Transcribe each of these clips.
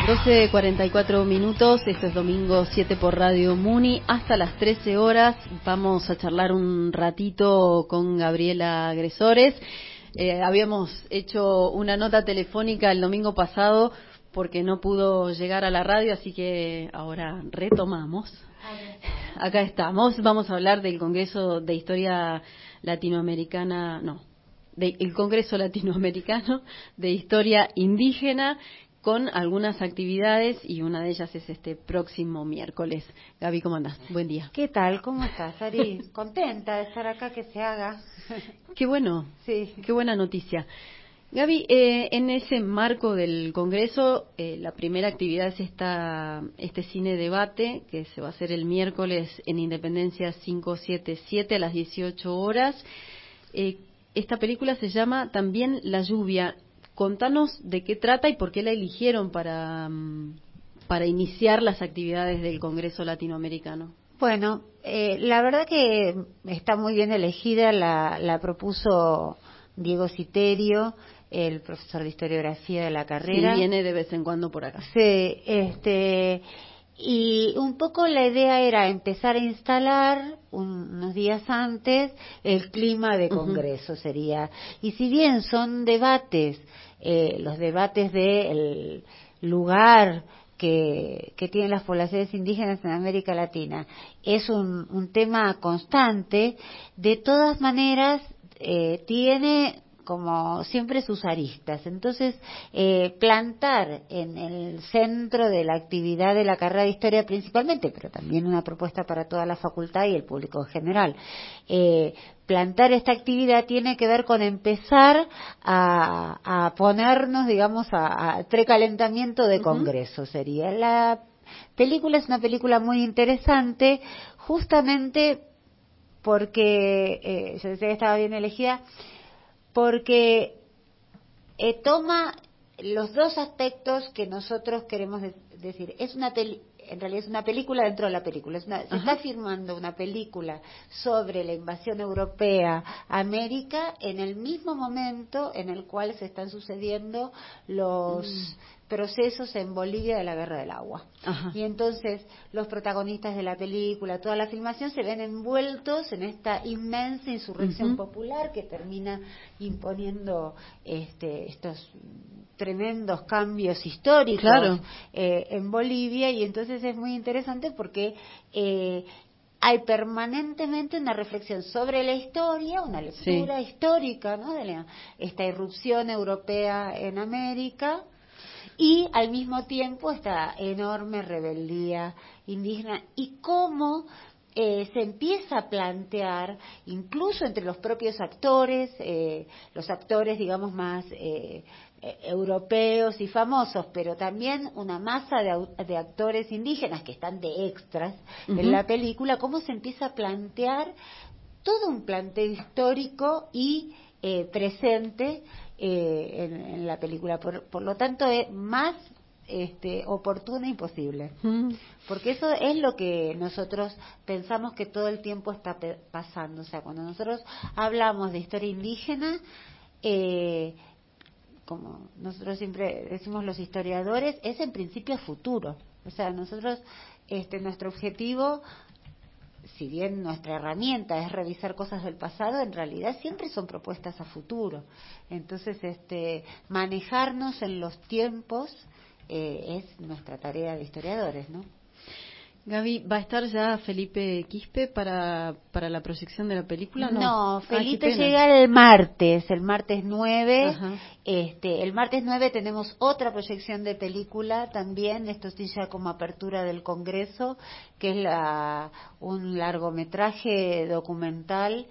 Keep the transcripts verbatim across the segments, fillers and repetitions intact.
doce cuarenta y cuatro minutos, esto es domingo siete por Radio Muni, hasta las trece horas vamos a charlar un ratito con Gabriela Gresores. Eh, habíamos hecho una nota telefónica el domingo pasado porque no pudo llegar a la radio, así que ahora retomamos. Acá estamos, vamos a hablar del Congreso de Historia Latinoamericana, no, del Congreso Latinoamericano de Historia Indígena, con algunas actividades y una de ellas es este próximo miércoles. Gaby, ¿cómo andás? Buen día. ¿Qué tal? ¿Cómo estás, Ari? Contenta de estar acá, que se haga. Qué bueno, sí. Qué buena noticia. Gaby, eh, en ese marco del Congreso, eh, la primera actividad es esta, este cine debate que se va a hacer el miércoles en Independencia quinientos setenta y siete a las dieciocho horas. Eh, esta película se llama también La lluvia. Contanos de qué trata y por qué la eligieron para, para iniciar las actividades del Congreso Latinoamericano. Bueno, eh, la verdad que está muy bien elegida, la, la propuso Diego Citerio, el profesor de historiografía de la carrera. Sí, viene de vez en cuando por acá. Sí, este, y un poco la idea era empezar a instalar un, unos días antes el clima de Congreso, uh-huh. sería. Y si bien son debates, eh, los debates del lugar que, que tienen las poblaciones indígenas en América Latina, es un, un tema constante, de todas maneras eh, tiene como siempre sus aristas. Entonces, eh, plantar en el centro de la actividad de la carrera de Historia principalmente, pero también una propuesta para toda la facultad y el público en general, eh, plantar esta actividad tiene que ver con empezar a, a ponernos, digamos, a, a precalentamiento de Congreso, uh-huh. sería. La película es una película muy interesante, justamente porque, eh, yo decía que estaba bien elegida, porque eh, toma los dos aspectos que nosotros queremos de- decir. Es una peli- en realidad es una película dentro de la película. Es una, se está filmando una película sobre la invasión europea a América en el mismo momento en el cual se están sucediendo los mm. procesos en Bolivia de la Guerra del Agua. Ajá. Y entonces los protagonistas de la película, toda la filmación, se ven envueltos en esta inmensa insurrección uh-huh. popular que termina imponiendo este, estos tremendos cambios históricos claro. eh, en Bolivia, y entonces es muy interesante porque eh, hay permanentemente una reflexión sobre la historia, una lectura sí. histórica, ¿no? de la, esta irrupción europea en América, y al mismo tiempo esta enorme rebeldía indígena y cómo eh, se empieza a plantear incluso entre los propios actores, eh, los actores digamos más eh, eh, europeos y famosos, pero también una masa de, de actores indígenas que están de extras uh-huh. en la película, cómo se empieza a plantear todo un planteo histórico y eh, presente eh, en, en la película. Por, por lo tanto, es más este, oportuna y posible. Mm. Porque eso es lo que nosotros pensamos que todo el tiempo está pe- pasando. O sea, cuando nosotros hablamos de historia indígena, eh, como nosotros siempre decimos los historiadores, es en principio futuro. O sea, nosotros, este, nuestro objetivo, si bien nuestra herramienta es revisar cosas del pasado, en realidad siempre son propuestas a futuro. Entonces, este, manejarnos en los tiempos eh, es nuestra tarea de historiadores, ¿no? Gaby, ¿va a estar ya Felipe Quispe para, para la proyección de la película? No, no Felipe ah, llega el martes, el martes nueve. Ajá. Este, el martes nueve tenemos otra proyección de película también, esto sí ya como apertura del Congreso, que es la, un largometraje documental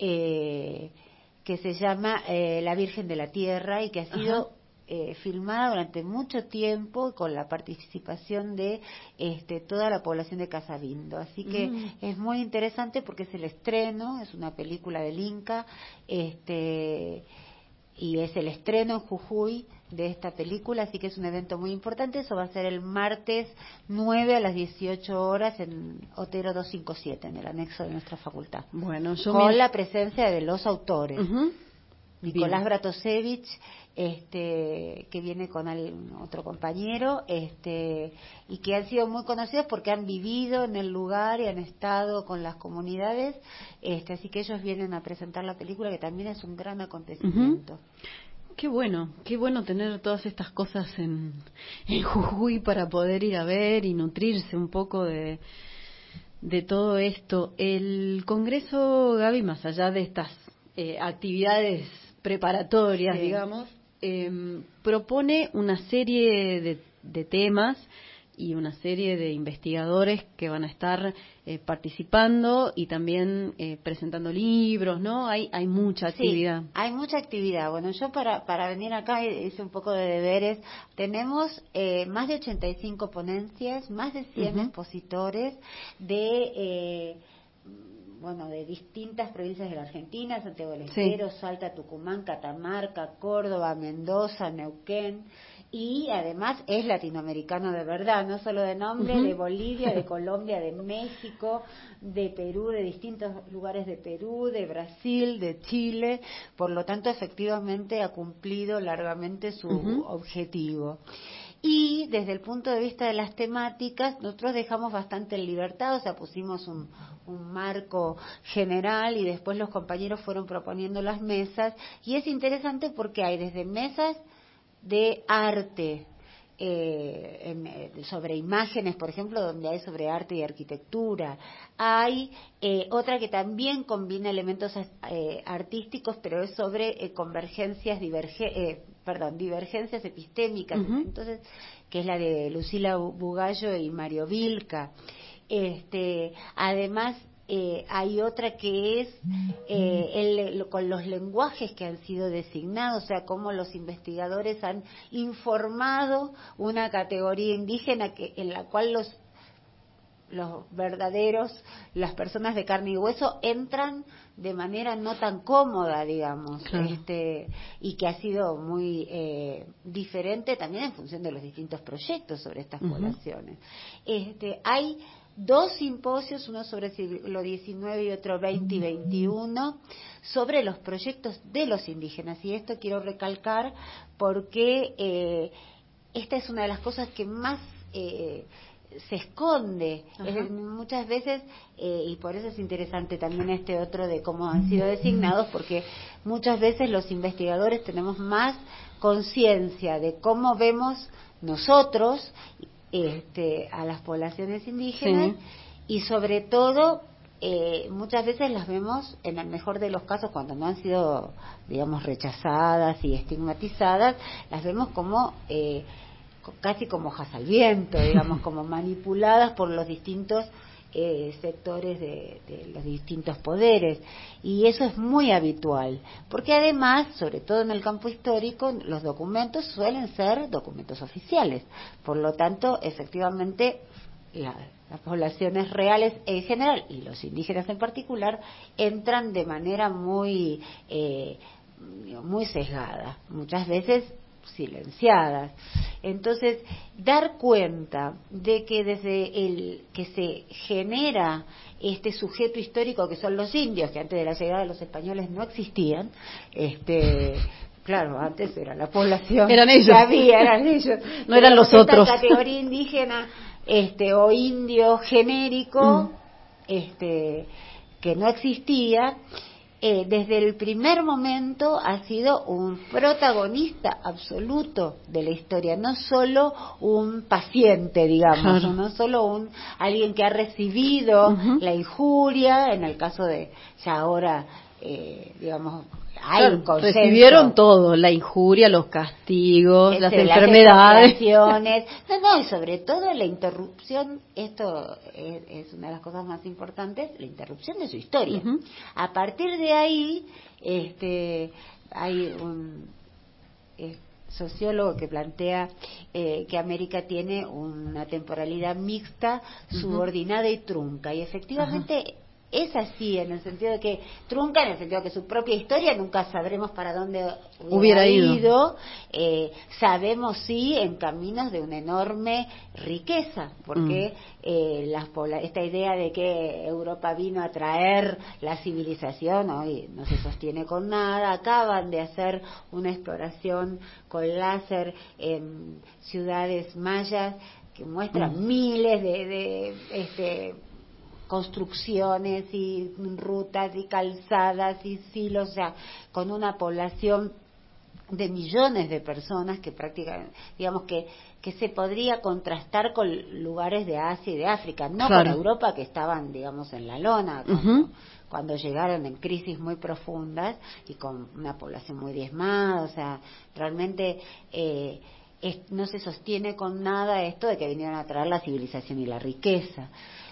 eh, que se llama eh, La Virgen de la Tierra y que ha sido... Ajá. Eh, filmada durante mucho tiempo con la participación de este, toda la población de Casabindo, así que mm. es muy interesante porque es el estreno, es una película del Inca, este, y es el estreno en Jujuy de esta película, así que es un evento muy importante. Eso va a ser el martes nueve a las dieciocho horas en Otero doscientos cincuenta y siete, en el anexo de nuestra facultad, bueno, yo con me... la presencia de los autores. Uh-huh. Nicolás Bratosevich, este, que viene con el, otro compañero, este, y que han sido muy conocidos porque han vivido en el lugar y han estado con las comunidades, este, así que ellos vienen a presentar la película, que también es un gran acontecimiento. Uh-huh. Qué bueno, qué bueno tener todas estas cosas en, en Jujuy para poder ir a ver y nutrirse un poco de, de todo esto. El Congreso, Gaby, más allá de estas eh, actividades preparatorias, sí, digamos, eh, propone una serie de, de temas y una serie de investigadores que van a estar eh, participando y también eh, presentando libros, ¿no? Hay hay mucha actividad. Sí, hay mucha actividad. Bueno, yo para para venir acá hice un poco de deberes. Tenemos eh, más de ochenta y cinco ponencias, más de cien uh-huh. expositores de... Eh, bueno, de distintas provincias de la Argentina, Santiago del Estero, sí, Salta, Tucumán, Catamarca, Córdoba, Mendoza, Neuquén, y además es latinoamericano de verdad, no solo de nombre, uh-huh. de Bolivia, de Colombia, de México, de Perú, de distintos lugares de Perú, de Brasil, de Chile, por lo tanto efectivamente ha cumplido largamente su uh-huh. objetivo. Y desde el punto de vista de las temáticas, nosotros dejamos bastante en libertad, o sea, pusimos un, un marco general y después los compañeros fueron proponiendo las mesas. Y es interesante porque hay desde mesas de arte, eh, en, sobre imágenes, por ejemplo, donde hay sobre arte y arquitectura. Hay eh, otra que también combina elementos eh, artísticos, pero es sobre eh, convergencias, diverge, eh, perdón, divergencias epistémicas. Uh-huh. Entonces, que es la de Lucila Bugallo y Mario Vilca. Este, además, Eh, hay otra que es eh, el, con los lenguajes que han sido designados, o sea, cómo los investigadores han informado una categoría indígena que en la cual los los verdaderos, las personas de carne y hueso entran de manera no tan cómoda, digamos, claro. este y que ha sido muy eh, diferente también en función de los distintos proyectos sobre estas uh-huh. poblaciones. Este, hay dos simposios, uno sobre el siglo diecinueve y otro veinte y veintiuno, sobre los proyectos de los indígenas. Y esto quiero recalcar porque eh, esta es una de las cosas que más eh, se esconde es, muchas veces, eh, y por eso es interesante también este otro de cómo han sido designados, porque muchas veces los investigadores tenemos más conciencia de cómo vemos nosotros Este, a las poblaciones indígenas sí. y sobre todo eh, muchas veces las vemos en el mejor de los casos cuando no han sido digamos rechazadas y estigmatizadas, las vemos como eh, casi como hojas al viento, digamos como manipuladas por los distintos eh, sectores de, de los distintos poderes, y eso es muy habitual porque además, sobre todo en el campo histórico, los documentos suelen ser documentos oficiales, por lo tanto efectivamente la, las poblaciones reales en general y los indígenas en particular entran de manera muy eh, muy sesgada, muchas veces silenciadas. Entonces, dar cuenta de que desde el que se genera este sujeto histórico que son los indios, que antes de la llegada de los españoles no existían, este claro, antes era la población, eran ellos, había, eran ellos, no eran los otros. Categoría indígena, este o indio genérico, mm. este que no existía. Eh, desde el primer momento ha sido un protagonista absoluto de la historia, no solo un paciente, digamos, claro. no solo un alguien que ha recibido uh-huh. la injuria, en el caso de ya ahora, eh, digamos, hay claro, un consenso. Recibieron todo, la injuria, los castigos, este, las enfermedades. No, no, y sobre todo la interrupción, esto es, es una de las cosas más importantes, la interrupción de su historia. Uh-huh. A partir de ahí, este, hay un eh, sociólogo que plantea eh, que América tiene una temporalidad mixta, uh-huh. subordinada y trunca, y efectivamente... Uh-huh. es así, en el sentido de que trunca, en el sentido de que su propia historia nunca sabremos para dónde hubiera, hubiera ido. ido. Eh, sabemos sí en caminos de una enorme riqueza, porque mm. eh, las, esta idea de que Europa vino a traer la civilización hoy no se sostiene con nada. Acaban de hacer una exploración con láser en ciudades mayas que muestran mm. miles de, de este construcciones y rutas y calzadas y silos, o sea, con una población de millones de personas que prácticamente, digamos que que se podría contrastar con lugares de Asia y de África, no claro. con Europa, que estaban, digamos, en la lona cuando, uh-huh. cuando llegaron en crisis muy profundas y con una población muy diezmada, o sea, realmente eh, es, no se sostiene con nada esto de que vinieron a traer la civilización y la riqueza.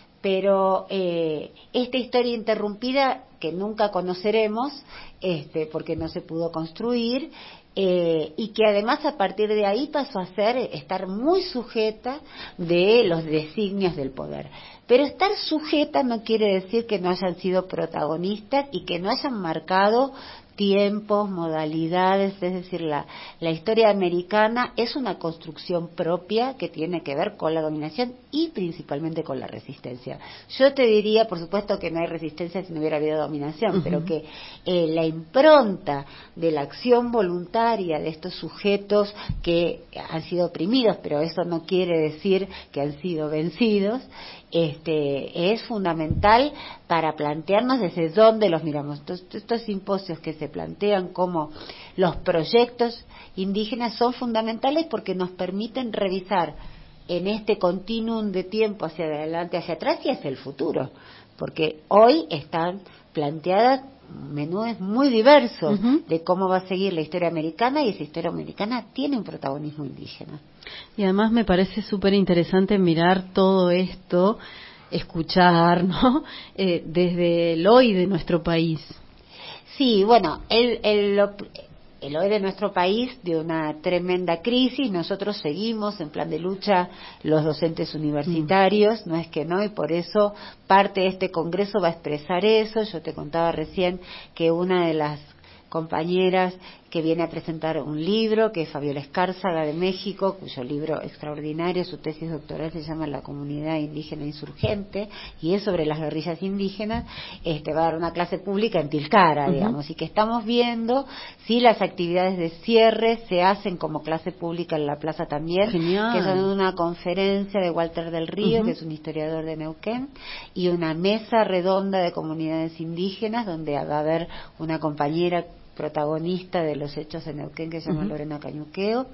Pero eh, esta historia interrumpida que nunca conoceremos, este, porque no se pudo construir, eh, y que además a partir de ahí pasó a ser estar muy sujeta de los designios del poder. Pero estar sujeta no quiere decir que no hayan sido protagonistas y que no hayan marcado tiempos, modalidades, es decir, la, la historia americana es una construcción propia que tiene que ver con la dominación y principalmente con la resistencia. Yo te diría, por supuesto, que no hay resistencia si no hubiera habido dominación, uh-huh. pero que eh, la impronta de la acción voluntaria de estos sujetos que han sido oprimidos, pero eso no quiere decir que han sido vencidos, este, es fundamental para plantearnos desde dónde los miramos. Entonces, estos simposios que se plantean como los proyectos indígenas son fundamentales porque nos permiten revisar en este continuum de tiempo hacia adelante, hacia atrás y hacia el futuro, porque hoy están planteadas menúes muy diversos uh-huh. de cómo va a seguir la historia americana, y esa historia americana tiene un protagonismo indígena. Y además me parece súper interesante mirar todo esto, escuchar, ¿no? Eh, desde el hoy de nuestro país. Sí, bueno, el, el, el hoy de nuestro país de una tremenda crisis. Nosotros seguimos en plan de lucha los docentes universitarios, mm. no es que no, y por eso parte de este congreso va a expresar eso. Yo te contaba recién que una de las compañeras que viene a presentar un libro, que es Fabiola Escárzaga de México, cuyo libro extraordinario, su tesis doctoral se llama La comunidad indígena insurgente, y es sobre las guerrillas indígenas. Este va a dar una clase pública en Tilcara, uh-huh. digamos, y que estamos viendo si las actividades de cierre se hacen como clase pública en la plaza también. Genial. Que son una conferencia de Walter del Río, uh-huh. que es un historiador de Neuquén, y una mesa redonda de comunidades indígenas, donde va a haber una compañera protagonista de los hechos en Neuquén que se llama uh-huh. Lorena Cañuqueo,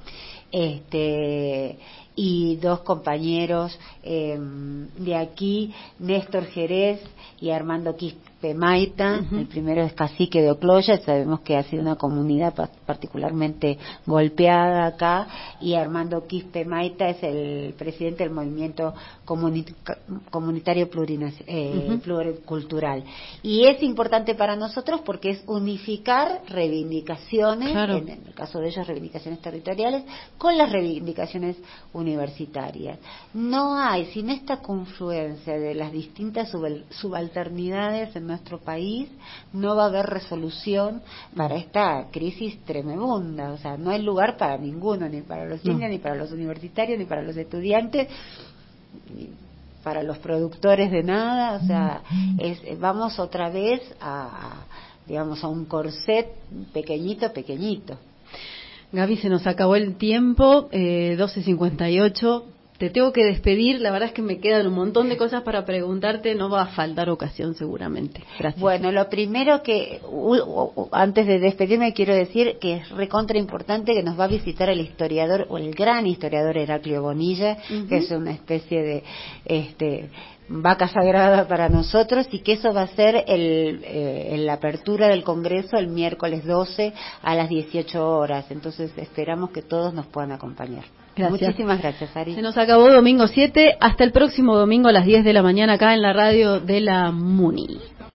este y dos compañeros eh, de aquí, Néstor Jerez y Armando Quispe Maita. Uh-huh. El primero es cacique de Ocloya, sabemos que ha sido una comunidad pa- particularmente golpeada acá, y Armando Quispe Maita es el presidente del movimiento comuni- comunitario plurinac- eh, uh-huh. pluricultural. Y es importante para nosotros porque es unificar reivindicaciones, claro. en, en el caso de ellos reivindicaciones territoriales, con las reivindicaciones universitarias. No hay, sin esta confluencia de las distintas subal- subalternidades en nuestro país, no va a haber resolución para esta crisis tremenda. O sea, no hay lugar para ninguno, ni para los indios, no. ni para los universitarios, ni para los estudiantes, ni para los productores de nada. O sea, es, vamos otra vez a, digamos, a un corset pequeñito, pequeñito. Gaby, se nos acabó el tiempo, eh, doce cincuenta y ocho. Te tengo que despedir, la verdad es que me quedan un montón de cosas para preguntarte, no va a faltar ocasión seguramente. Gracias. Bueno, lo primero que, uh, uh, antes de despedirme, quiero decir que es recontra importante que nos va a visitar el historiador, o el gran historiador Heraclio Bonilla, uh-huh. que es una especie de este vaca sagrada para nosotros, y que eso va a ser el, eh, en la apertura del Congreso el miércoles doce a las dieciocho horas. Entonces esperamos que todos nos puedan acompañar. Gracias. Muchísimas gracias, Ari. Se nos acabó domingo siete, hasta el próximo domingo a las diez de la mañana acá en la radio de la MUNI.